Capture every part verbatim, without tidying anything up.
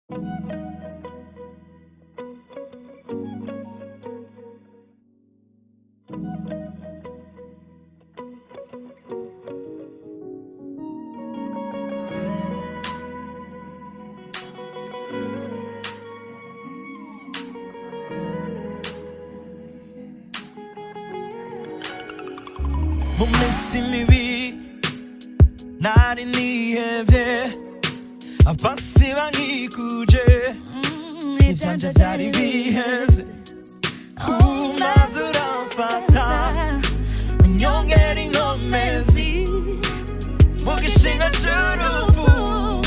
몸매시 미위 날이 니에게 아파시방이 구제 이 잠자리 위에서 우나즈랑 파타 운영에린 놈매시 목이 싱어 주루부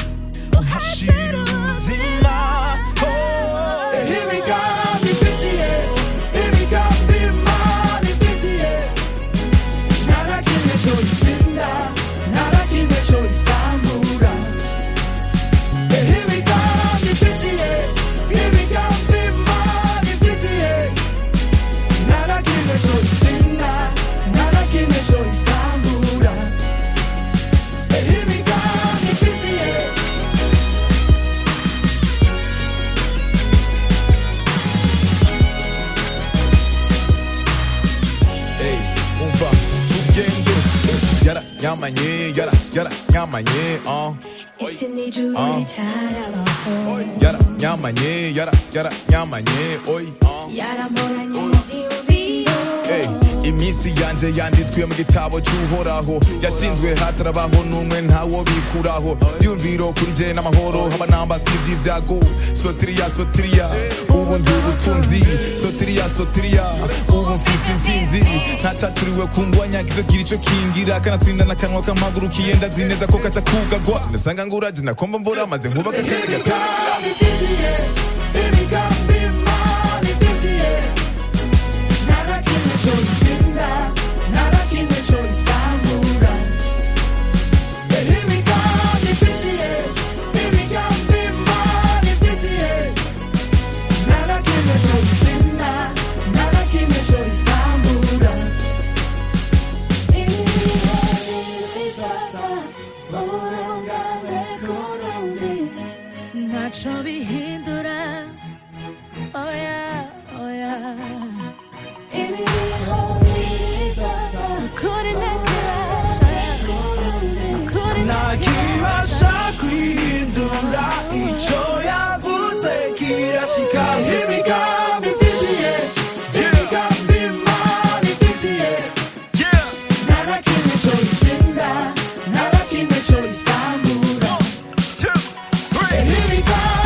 하시루지마 Here we go, me fifty yeah. Here we go, be money fifty yeah. 나라 김에 조이신다, 나라 김에 조이사무라. Here we go, me fifty yeah. Here we go, be money fifty yeah. 나라 김에 조이신다, 나라 김에 조이사무라. Here we go, me fifty yeah. Yada, 야만예, yada, yada, 야만예, uh. 있으니 줄이 달아와 Yada, 야만예, yada, yada, 야만예, oi, uh. 야라 뭐라니 디오비오 Hey, iminsi yanje yanditswe mu gitabo cy'uhoraho yashinzwe hatarabaho n'umwe ntawo bikuraho byumviro kuri je n'amahoro haba namba sivyi vyago sotiriya sotiriya ubu ndi ubutunzi sotiriya sotiriya ubu mfise insinzi ntacaturiwe kungwanya kizogira ico kingira kanatsinda n'akanwa k'amagurukiye ndazineza ko kaca kugagwa ndasanga nguraje nakomva mvura maze nkubaka kare gata 조이신다, 나라 김에 조이사무라. Here we go, me fifty yeah. Here we go, be money fifty yeah. 나라 김에 조이신다, 나라 김에 조이사무라. 이리와 있어서 모른가 왜 고른디 나처럼 힘들어 Oh yeah, oh yeah 이미 홀이 있어서 couldn't let 나기와 샤크인두라 이초야 부대기라 시간 Here we go, me fifty yeah. Here we go, be money fifty yeah. Yeah 나라 김에 조이신다, 나라 김에 조이사무라. Two, three Here we go.